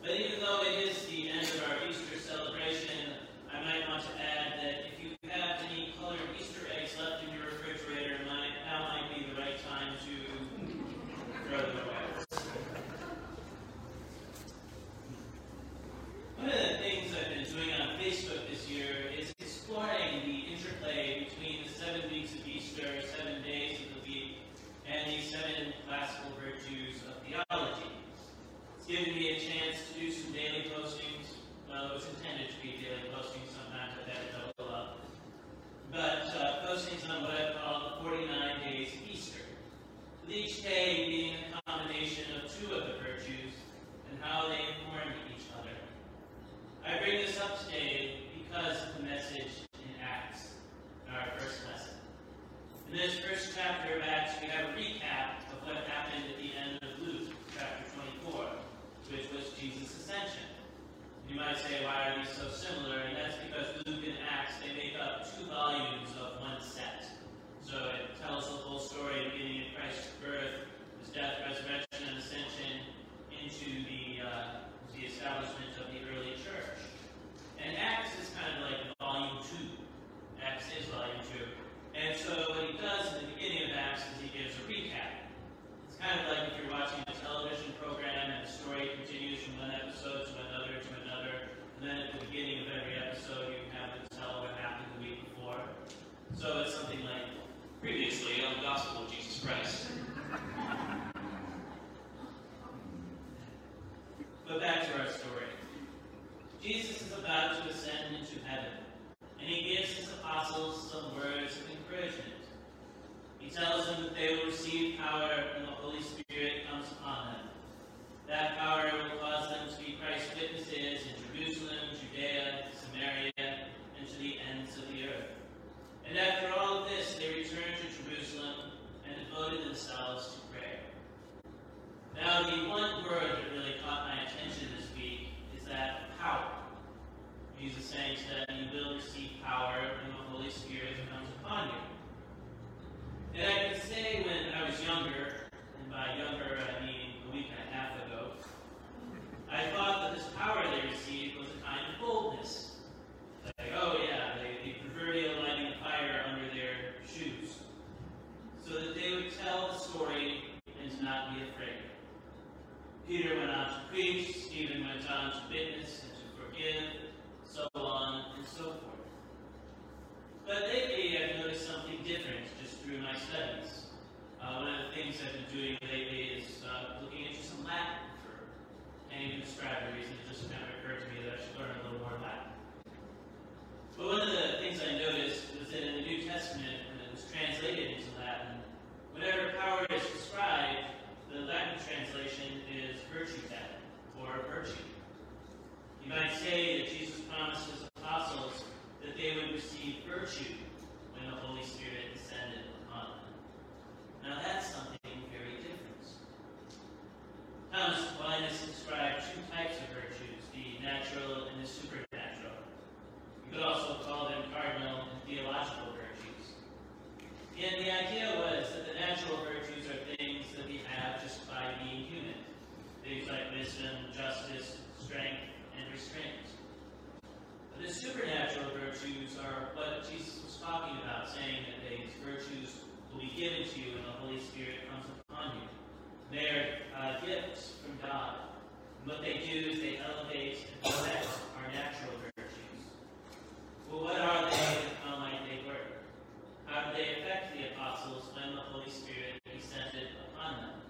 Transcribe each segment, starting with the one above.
But even though it is the end of our Easter celebration, I might want to add that if you have any colored Easter eggs left in your refrigerator, now might be the right time to throw them away. One of the things I've been doing on Facebook this year is exploring the interplay between the 7 weeks of Easter, 7 days of the week, and the 7 classical virtues of theology. It's given me a chance to do some daily postings. Well, it was intended to be daily postings. Sometimes I've had to double up. But postings on what I call the 49 days of Easter, with each day being a combination of 2 of the virtues and how they inform each other. I bring this up today because of the message in Acts, in our first lesson. In this first chapter of Acts, we have a recap of what happened at the end of Luke, chapter 24, which was Jesus' ascension. You might say, why are these so similar? And that's because Luke and Acts, they make up 2 volumes of one set. So it tells the whole story beginning in Christ's birth, his death, resurrection, and ascension into the establishment of the early church. And Acts is kind of like volume 2. Acts is volume 2. And so what he does in the beginning of Acts is he gives a recap. It's kind of like if you're watching a television program and the story continues from one episode to another, and then at the beginning of every episode you have to tell what happened the week before. So it's something like, previously on the Gospel of Jesus Christ. But back to our story. Jesus is about to ascend into heaven, and he gives his apostles some words of encouragement. He tells them that they will receive power when the Holy Spirit comes upon them. That power will cause them to be Christ's witnesses in Jerusalem, Judea, Samaria, and to the ends of the earth. And after all of this, they returned to Jerusalem and devoted themselves to prayer. Now, the one word that really caught my attention this week is that power. Jesus saying to them, you will receive power when the Holy Spirit comes upon you. And I can say when I was younger, and by younger I mean a week and a half ago, I thought that this power they received was a kind of boldness. Like, oh yeah, the proverbial lighting a fire under their shoes. So that they would tell the story and to not be afraid. Peter went on to preach, Stephen went on to witness and to forgive, so on and so forth. But lately I've noticed something different just through my studies. One of the things I've been doing lately is looking into some Latin for any prescribed reason. It just kind of occurred to me that I should learn a little more Latin. But one of the things I noticed was that in the New Testament, when it was translated into Latin, whenever power is described, the Latin translation is virtutem, or virtue. You might say that Jesus promised his apostles that they would receive virtue when the Holy Spirit descended upon them. Now that's something very different. Thomas Aquinas described 2 types of virtues, the natural and the supernatural. You could also call them cardinal and theological virtues. And the idea was that the natural virtues are things that we have just by being human. Things like wisdom, justice, strength, and restraint. But the supernatural virtues are what Jesus was talking about, saying that these virtues will be given to you when the Holy Spirit comes upon you. They're gifts from God. And what they do is they elevate and perfect our natural virtues. Well, what are they and how might they work? How did they affect the apostles when the Holy Spirit descended upon them?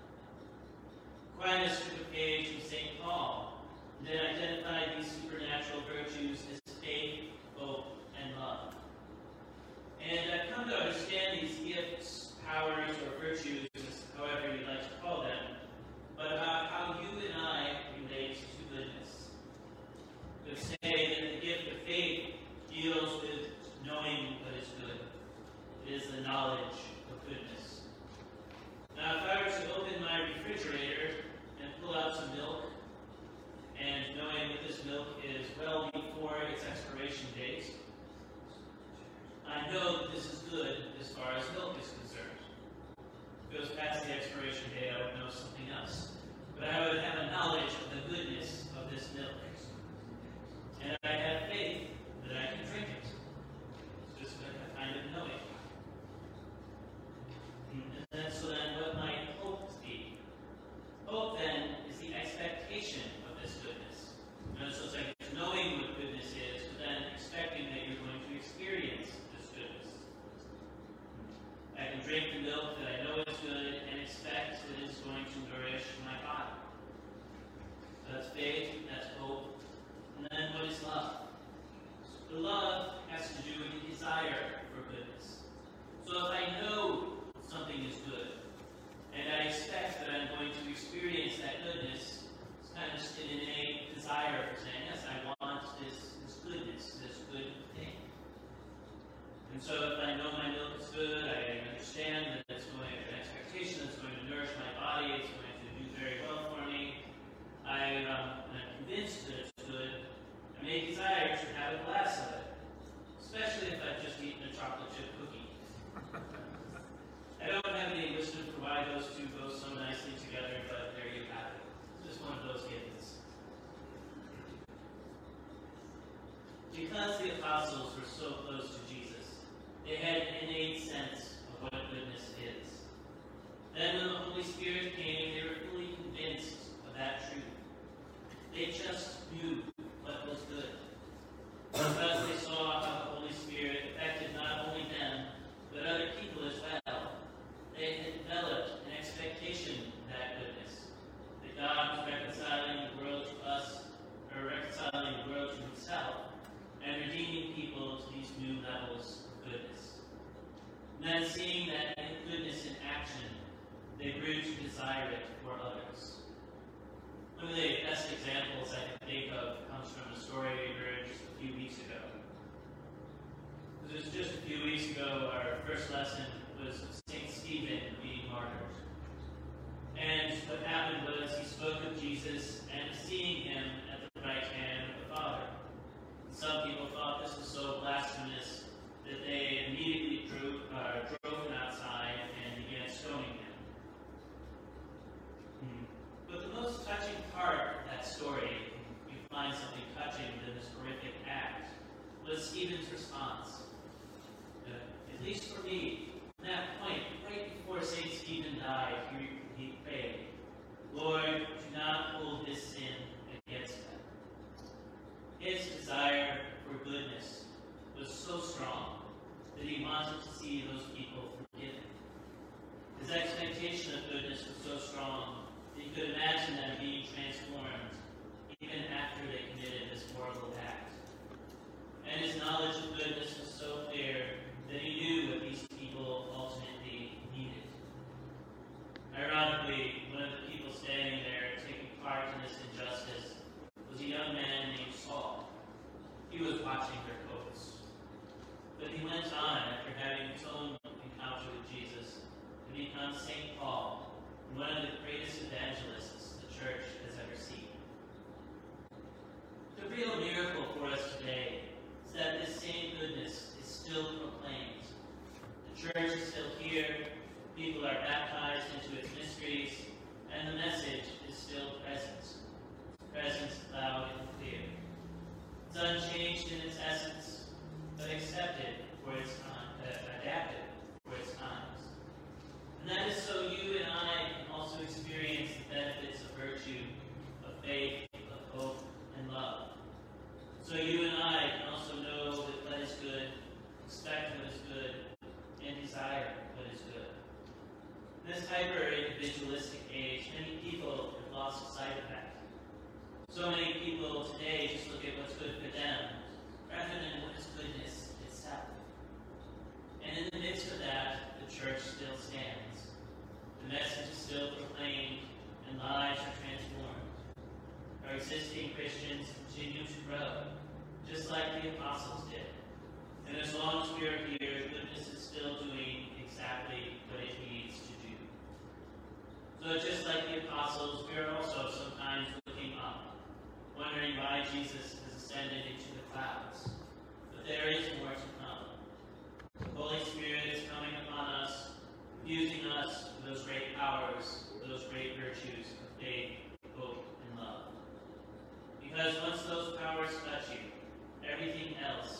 Aquinas took a page from St. Paul and then identified these supernatural virtues as faith, hope, and love. And I've come to understand these gifts, powers, or virtues, however you'd like to call them, but about how you and I relate to goodness. We could say that the gift of faith deals with knowing what is good. It is the knowledge of goodness. Now, if I were to open my refrigerator and pull out some milk, and knowing that this milk is well before its because the apostles were so close to Jesus, they had an innate sense of what goodness is. Then when the Holy Spirit came, they were fully convinced of that truth. They just knew what was good. Because they saw how the Holy Spirit affected not only them, but other people as well. They had developed an expectation of that goodness, that God was reconciling the world to us, or reconciling the world to himself, and redeeming people to these new levels of goodness. And then seeing that goodness in action, they grew to desire it for others. One of the best examples I can think of comes from a story we heard just a few weeks ago. Just a few weeks ago, our first lesson was St. Stephen being martyred. And what happened was he spoke of Jesus and seeing him at the right hand of the Father. And some people thought this was so blasphemous that they immediately drove him outside and began stoning him. But the most touching part of that story, if you find something touching within this horrific act, was Stephen's response. At least for me, at that point, right before St. Stephen died, he prayed, Lord, do not hold this sin against them. His desire for goodness was so strong that he wanted to see those people forgiven. His expectation of goodness was so strong that he could imagine them being transformed even after they committed this horrible act. And his knowledge of goodness was so clear that he knew what these people ultimately needed. Ironically, one of the people standing there taking part in this injustice was a young man named Saul. He was watching their coats. But he went on, after having his own encounter with Jesus, to become St. Paul, one of the greatest evangelists the church has ever seen. The real miracle for us today is that this same goodness is still proclaimed. The church is still here, people are baptized into its mysteries, and the message is still present. Present, loud and clear. It's unchanged in its essence, but accepted for its time, adapted for its times. And that is so you and I can also experience the benefits of virtue, of faith, of hope, and love. So you and I can also know that what is good, expect what is good, and desire what is good. In this hyper-individualistic age, many people have lost sight of that. So many people today just look at what's good for them, rather than what is goodness itself. And in the midst of that, the church still stands. The message is still proclaimed, and lives are transformed. Our existing Christians continue to grow, just like the apostles did. And as long as we are here, goodness is still doing exactly what it needs to do. So just like the apostles, we are also sometimes looking up, wondering why Jesus has ascended into the clouds. But there is more to come. The Holy Spirit is coming upon us, using us with those great powers, those great virtues of faith, hope, and love. Because once those powers touch you, everything else